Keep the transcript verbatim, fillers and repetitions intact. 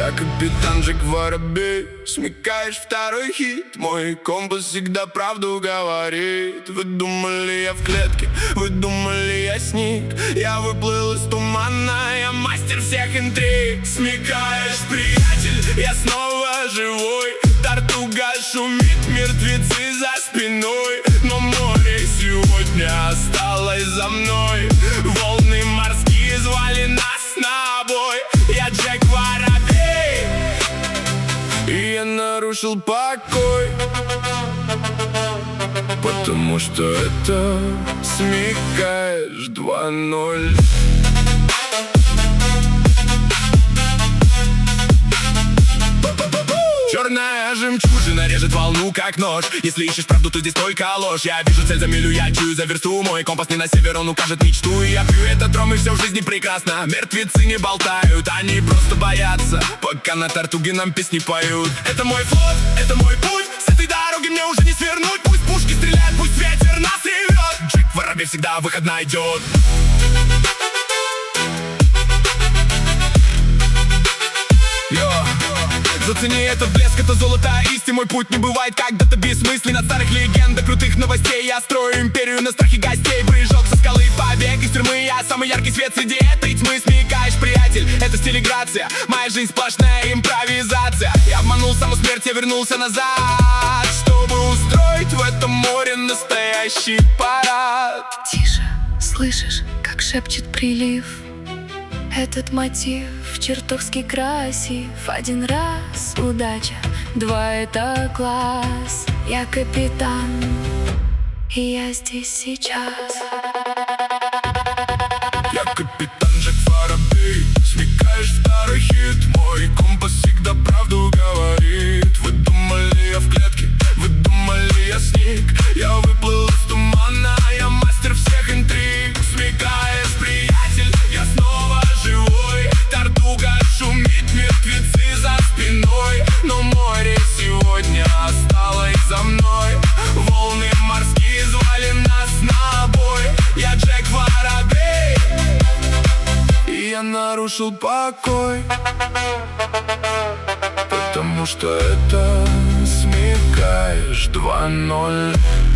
Я капитан Джек Воробей. Смекаешь второй хит, мой компас всегда правду говорит. Вы думали, я в клетке, вы думали, я сник. Я выплыл из тумана, я мастер всех интриг. Смекаешь, приятель, я снова живой. Тартуга шумит, мертвецы за спиной. Но море сегодня осталось за мной. Волны морские звали нас на бой. Я Джек Воробей, и я нарушил покой, потому что это смекаешь два ноль. Черная жемчужина режет волну, как нож. Если ищешь правду, то здесь только ложь. Я вижу цель за милю, я чую за версту. Мой компас не на север, он укажет мечту. И я пью этот ром, и все в жизни прекрасно. Мертвецы не болтают, они просто боятся, пока на Тартуге нам песни поют. Это мой флот, это мой путь. С этой дороги мне уже не свернуть. Пусть пушки стреляют, пусть ветер нас ревет. Джек Воробей всегда выход найдет. Зацени этот блеск, это золото истин. Мой путь не бывает когда-то бессмыслен. От старых легенд до крутых новостей я строю империю на страхе гостей. Прыжок со скалы, побег из тюрьмы. Я самый яркий свет среди этой тьмы. Смекаешь, приятель, это стилиграция. Моя жизнь сплошная импровизация. Я обманул саму смерть, я вернулся назад, чтобы устроить в этом море настоящий парад. Тише, слышишь, как шепчет прилив? Этот мотив чертовски красив. Один раз удача, два это класс. Я капитан, и я здесь сейчас. Я капитан Джек Воробей. Смекаешь второй хит, мой компас всегда правду говорит. Вы думали, я в клетке, вы думали, я сник. Я выплыл из тумана, я мастер всех интриг. Смекаешь, приятель, я снова живой. Тартуга шумит, мертвецы за спиной. Но море сегодня осталось за мной. Волны морские звали нас на бой. Я Джек Воробей, и я нарушил покой, потому что это смекаешь два ноль.